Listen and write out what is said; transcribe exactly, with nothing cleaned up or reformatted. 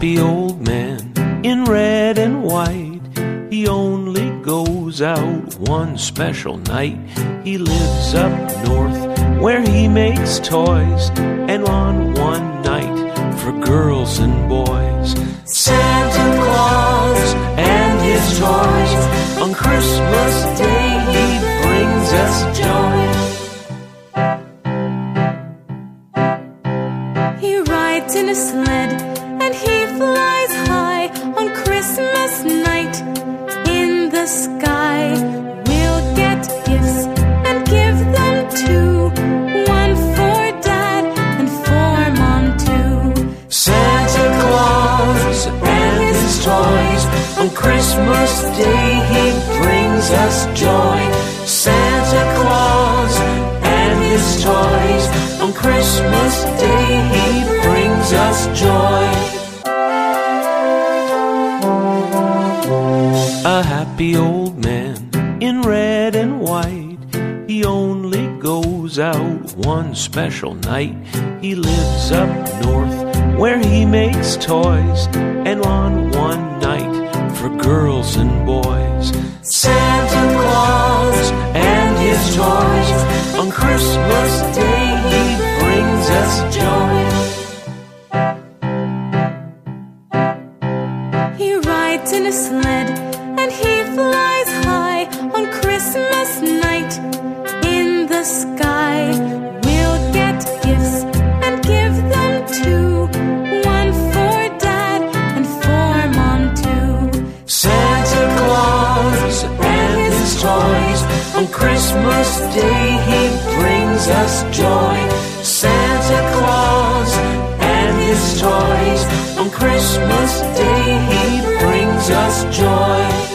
happy old man in red and white. He only goes out one special night. He lives up north where he makes toys, and on one night for girls and boys, Santa Claus and his toys, on Christmas Day he brings us joy. He rides in a sled and he flies high on Christmas night. In the sky we'll get gifts and give them too, one for Dad and for Mom too. Santa Claus and his toys, on Christmas Day he brings us joy. Santa Claus and his toys, on Christmas Day he brings us joy. A happy old man in red and white. He only goes out one special night. He lives up north where he makes toys, and on one night for girls and boys, Santa Claus and his toys, on Christmas Day he brings us joy. He rides in a sled and he flies high on Christmas night. In the sky we'll get gifts and give them too, one for Dad and for Mom too. Santa Claus and his toys, on Christmas Day he brings us joy. Santa Claus and his toys, on Christmas Day he brings us joy.